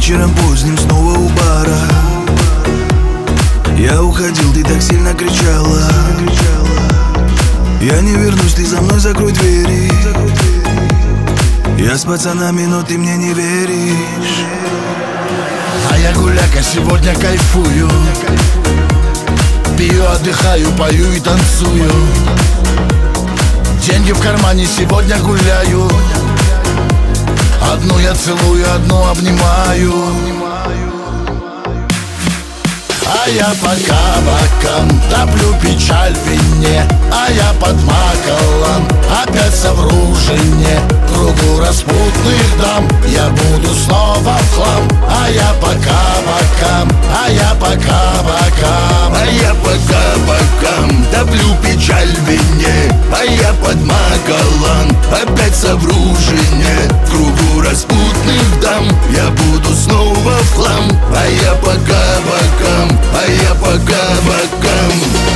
вечером поздним снова у бара. Я уходил, ты так сильно кричала: я не вернусь, ты за мной закрой двери. Я с пацанами, но ты мне не веришь. А я гуляка, сегодня кайфую. Пью, отдыхаю, пою и танцую. Деньги в кармане, сегодня гуляю. Одну я целую, одну обнимаю. А я по кабакам топлю печаль в вине. А я под макалом опять совру жене. Кругу распутных дам я буду снова в хлам. А я по кабакам, а я по кабакам, а я по кабакам топлю печаль в вине. А я под макалом опять совру жене. В кругу распутных дам я буду снова в хлам. А я по кабакам, а я по кабакам.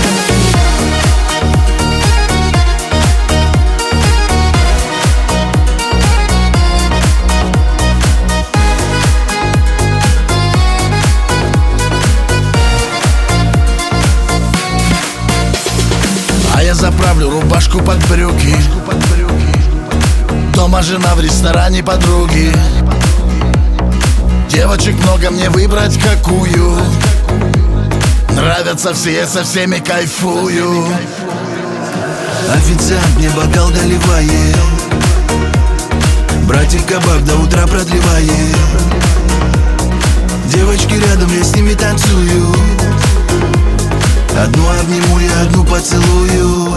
А я заправлю рубашку под брюки. Дома жена, в ресторане подруги. Девочек много, мне выбрать какую. Нравятся все, я со всеми кайфую. Официант мне бокал доливает, братик кабак до утра продлевает. Девочки рядом, я с ними танцую. Одну обниму, я одну поцелую.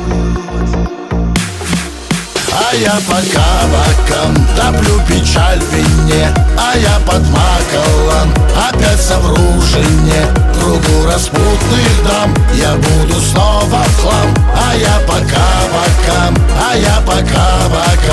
А я по кабакам топлю печаль в вине. А я под макалом опять совру жене. Кругу распутных дам я буду снова в хлам. А я по кабакам, а я по кабакам.